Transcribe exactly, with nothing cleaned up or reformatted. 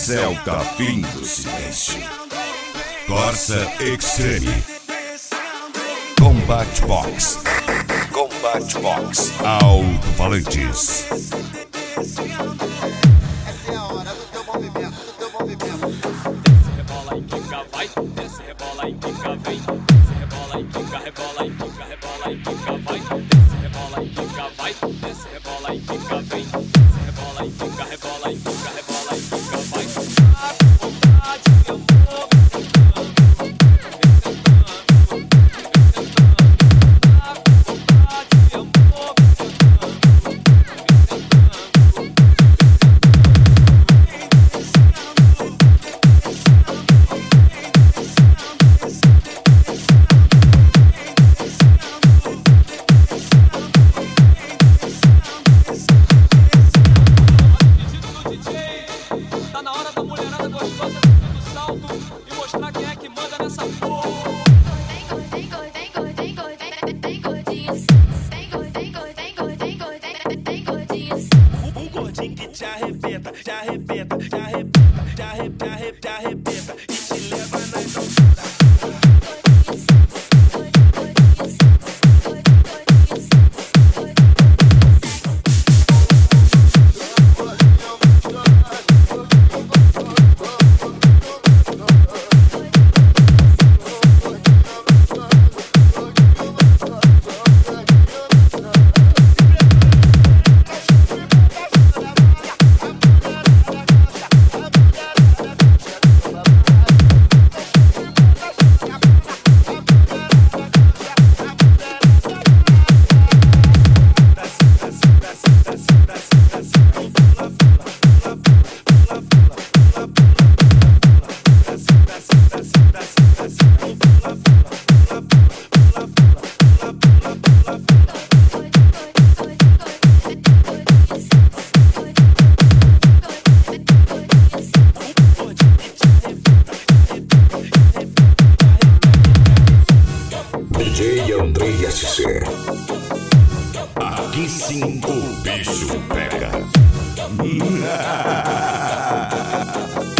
Celta fim do silêncio. Corsa Extreme. Combat Box. Combat Box. Alto-falantes. Essa é a hora do teu movimento, do teu movimento. Desce, rebola e quica, vai. Desce, rebola e quica, vem. Desce, rebola e quica, rebola e quica, rebola e quica, vai. Desce, rebola e quica, vai. Desce, rebola e quica, vem. Desce, rebola e quica, rebola e quica, rebola e quica, vai. Vontade, amor. Tá na hora da mulherada gostosa do salto e mostrar quem é que manda nessa porra. Um gordinho que te arrebenta, te arrebenta, te arrebenta, te arrebenta, te arrebenta e te leva nas alturas. D J Andrei S C. Aqui sim o bicho pega.